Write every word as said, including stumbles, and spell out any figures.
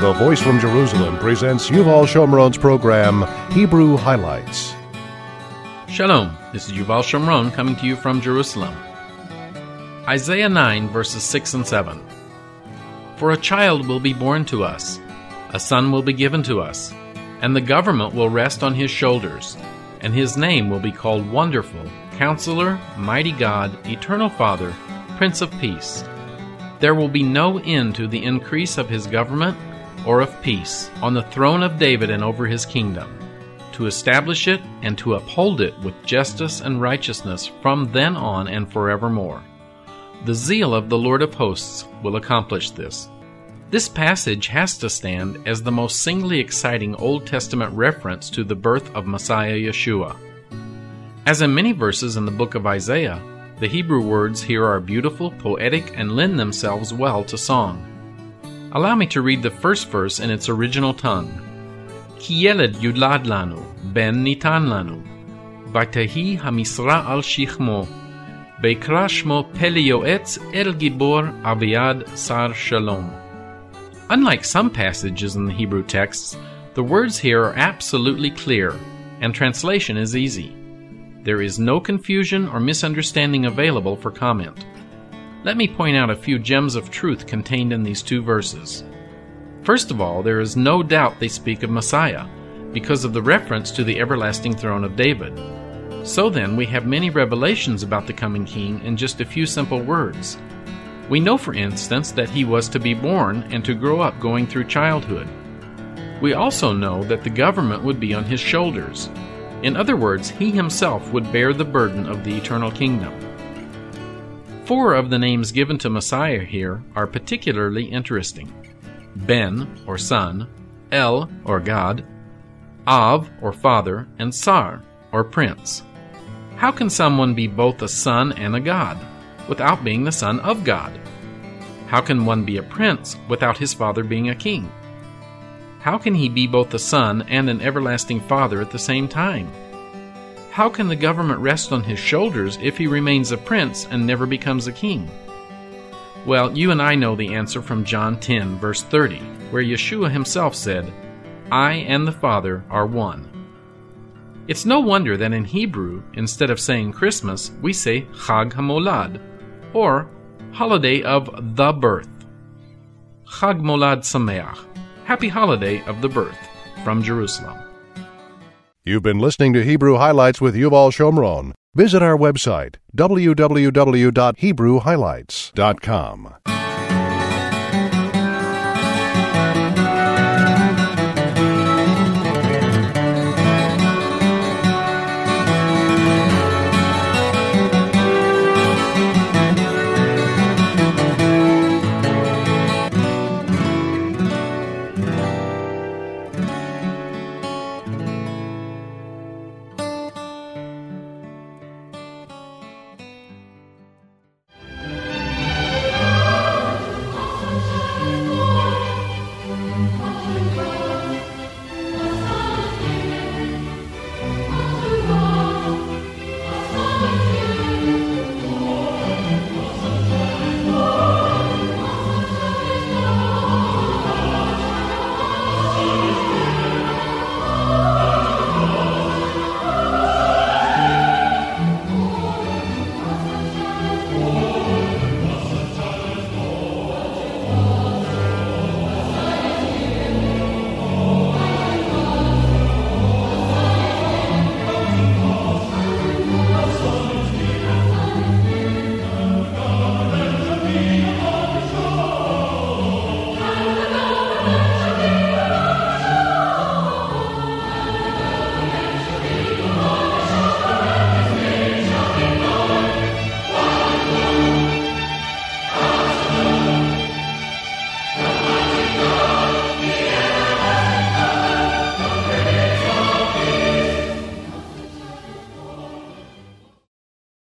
The Voice from Jerusalem presents Yuval Shomron's program, Hebrew Highlights. Shalom, this is Yuval Shomron coming to you from Jerusalem. Isaiah nine, verses six and seven. For a child will be born to us, a son will be given to us, and the government will rest on his shoulders, and his name will be called Wonderful, Counselor, Mighty God, Eternal Father, Prince of Peace. There will be no end to the increase of his government or of peace on the throne of David and over his kingdom, to establish it and to uphold it with justice and righteousness from then on and forevermore. The zeal of the Lord of hosts will accomplish this. This passage has to stand as the most singly exciting Old Testament reference to the birth of Messiah Yeshua. As in many verses in the book of Isaiah, the Hebrew words here are beautiful, poetic, and lend themselves well to song. Allow me to read the first verse in its original tongue. Ki yeled yulad lanu, ben nitan lanu, v'tehi hamisra al shichmo, ve'ikra shmo Pele Yoetz el Gibor Aviad Sar Shalom. Unlike some passages in the Hebrew texts, the words here are absolutely clear, and translation is easy. There is no confusion or misunderstanding available for comment. Let me point out a few gems of truth contained in these two verses. First of all, there is no doubt they speak of Messiah, because of the reference to the everlasting throne of David. So then, we have many revelations about the coming king in just a few simple words. We know, for instance, that he was to be born and to grow up going through childhood. We also know that the government would be on his shoulders. In other words, he himself would bear the burden of the eternal kingdom. Four of the names given to Messiah here are particularly interesting. Ben, or son, El, or God, Av, or father, and Sar, or prince. How can someone be both a son and a god without being the son of God? How can one be a prince without his father being a king? How can he be both a son and an everlasting father at the same time? How can the government rest on his shoulders if he remains a prince and never becomes a king? Well, you and I know the answer from John ten, verse thirty, where Yeshua himself said, I and the Father are one. It's no wonder that in Hebrew, instead of saying Christmas, we say Chag HaMolad, or holiday of the birth. Chag Molad Sameach, happy holiday of the birth, from Jerusalem. You've been listening to Hebrew Highlights with Yuval Shomron. Visit our website, w w w dot hebrew highlights dot com.